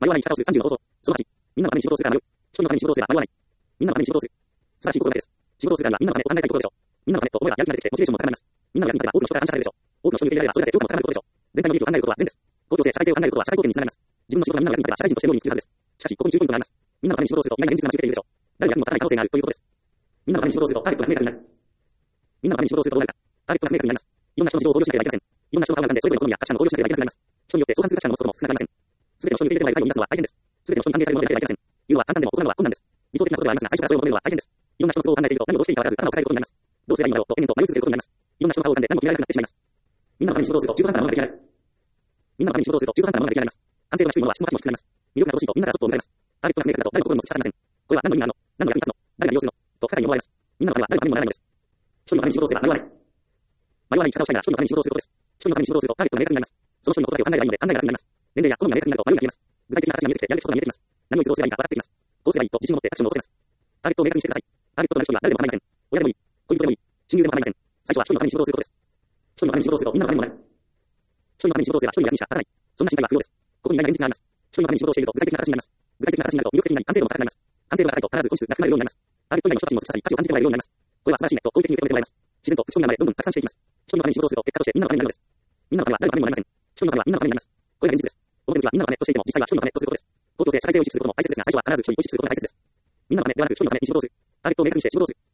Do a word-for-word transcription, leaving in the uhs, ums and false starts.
迷わない生き方をするさんじゅうの方法。そのはち、みんなのために仕事をするから迷う。一人のために仕事をするから迷わない。みんなのために仕事をする。素晴らしい心がけです。仕事をするからにはみんなのためと考えたいところでしょう。みんなのためと思えばやる気が出てきてモチベーションも高まります。みんなの役に立てば多くの人から感謝されるでしょう。多くの人に受け入れられればそれだけ評価も高まることでしょう。全体の利益を考えることは善です。公共性、社会性を考えることは社会貢献につながります。自分の仕事がみんなの役に立てば社会人として料理につくはずです。しかし、ここに注意ポイントがあります。みんなのために仕事をすると意外な現実が待ち受けているでしょう。誰の役にも立たない可能性があるということです。みんなのために仕事をするとターゲットが明確になる。みんなのために仕事をするとどうなるか。ターゲットが明確になります。いろんな人の事情を考慮しなければいけません。いろんな人の顔が浮かんでそれぞれの好みや価値観を考慮しなければいけなくなります。人によって相関する価値観を持つことも少なくありません。すべての人に受け入れられる愛を生み出すのは大変です。すべての人に歓迎されるものでなければいけません。言うのは簡単でも行うのは困難です。理想的なことではありますが、最初からそれを求めるのは大変です。いろんな人の都合を考えていると何をどうしていいかわからず頭を抱えることになります。どうすればいいのだろうと延々と迷い続けることになります。いろんな人の顔を浮かんで何も決められなくなってしまいます。みんなのために仕事をすると中途半端なものが出来上がる。みんなのために仕事をすると中途半端なものが出来上がります。完成度が低いものは質の価値も低くなります。魅力が乏しいとみんなからそっと見られます。ターゲットが明確だと誰の心にも突き刺されません。これは何の意味なの？何の役に立つの？誰が利用するの？と不可解に思われます。みんなのためは誰のためにもならないのです。一人のために仕事をすれば迷わない。迷わない生き方をしたいなら一人のために仕事をすることです。一人のために仕事をするとターゲットが明確になります。その人のことだけを考えればいいので考えが楽になります。年齢や好みが明確になると迷いが消えます。具体的な形が見えてきてやるべきことが見えてきます。何をいつどうすればいいか分かってきます。こうすればいいと自信を持ってアクションを起こせます。ターゲットを明確にしてください。ターゲットとなる人には誰でも構いません。親でもいい、恋人でもいい、親友でも構いません。最初は一人のために仕事をすることです。一人のために仕事をするとみんなのためにもなる。一人のために仕事をすれば一人の役にしか立たない。そんな心配は不要です。ここに意外な現実があります。一人のために仕事をしていると具体的な形になります。具体的な形になると魅力的になり完成度も高くなります。完成度が高いと必ず本質が含まれるようになります。ターゲット以外の人たちにも突き刺さり価値を感じてもらえるようになります。これは素晴らしいねと好意的に受け止めてもらいます。自然と口コミが生まれどんどん拡散していきます。一人のために仕事をすると結果としてみんなのためになるのです。みんなのためは誰のためにもなりません。一人のためはみんなのためになります。これが現実です。表向きはみんなのためとしていても実際は一人のためとすることです。公共性、社会性を意識することも大切ですが最初は必ず一人を意識することが大切です。みんなのためではなく一人のために仕事をする。ターゲットを明確にして仕事をする。